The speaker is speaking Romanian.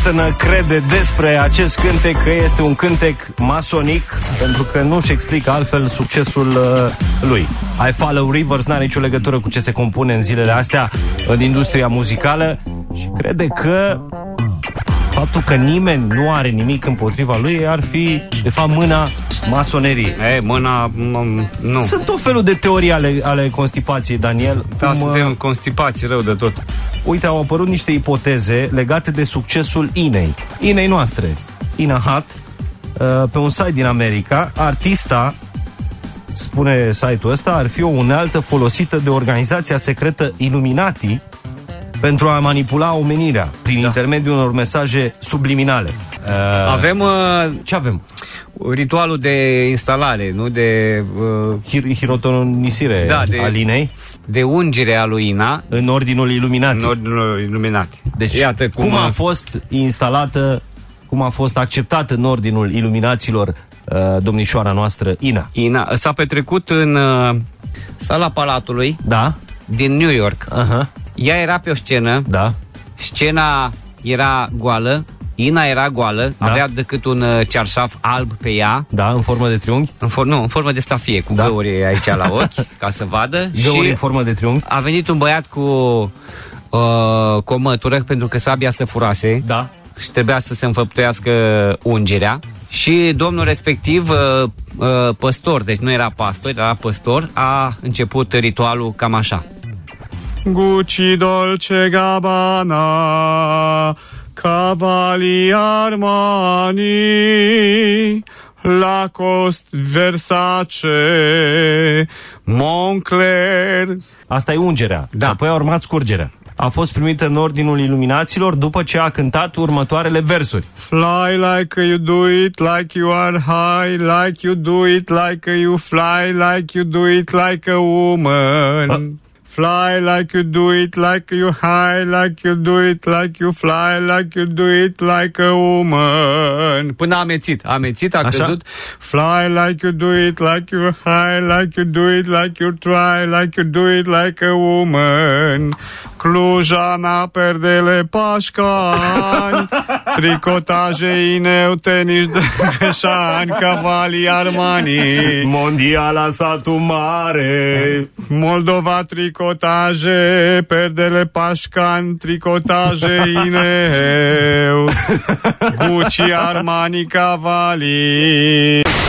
prietenă crede despre acest cântec că este un cântec masonic, pentru că nu-și explică altfel succesul lui. I Follow Rivers n-are nicio legătură cu ce se compune în zilele astea în industria muzicală și crede că faptul că nimeni nu are nimic împotriva lui ar fi, de fapt, mâna masoneriei. Mâna... nu. Sunt tot felul de teorii ale constipației, Daniel. Da, suntem constipați rău de tot. Uite, au apărut niște ipoteze legate de succesul Inei noastre. Ina Hat, pe un site din America, artista, spune site-ul ăsta, ar fi o unealtă folosită de organizația secretă Illuminati pentru a manipula omenirea prin intermediul unor mesaje subliminale. Avem... ce avem? Ritualul de instalare, nu? De... hirotonisire al Inei. De ungere a lui Ina. În ordinul Illuminati. În ordinul Illuminati. Deci, iată cum a fost instalată, cum a fost acceptată în ordinul Iluminaților domnișoara noastră Ina. S-a petrecut în sala Palatului din New York. Ea era pe o scenă. Scena era goală. Ina era goală, avea decât un cearșaf alb pe ea. În formă de triunghi? În formă de stafie, cu găuri aici la ochi, ca să vadă. Găuri în formă de triunghi. A venit un băiat cu o mătură, pentru că sabia se furase. Și trebuia să se înfăptuiască ungerea. Și domnul respectiv, păstor, deci nu era pastor, era păstor, a început ritualul cam așa. Gucci, Dolce Gabbana, Cavalli Armani, Lacoste, Versace, Moncler. Asta e ungerea. Și apoi a urmat scurgerea. A fost primită în ordinul Iluminaților după ce a cântat următoarele versuri. Fly like you do it, like you are high, like you do it, like you fly, like you do it like a woman. Fly like you do it, like you high, like you do it, like you fly, like you do it like a woman. Până a amețit, a căzut. Fly like you do it, like you high, like you do it, like you try, like you do it like a woman. Clujana, perdele Pașcani, tricotaje Ineu, tenis de Greșani, Cavalli Armani, Mondiala Satu Mare, Moldova, tricotaje, perdele Pașcani, tricotaje Ineu, Gucci, Armani, Cavalli.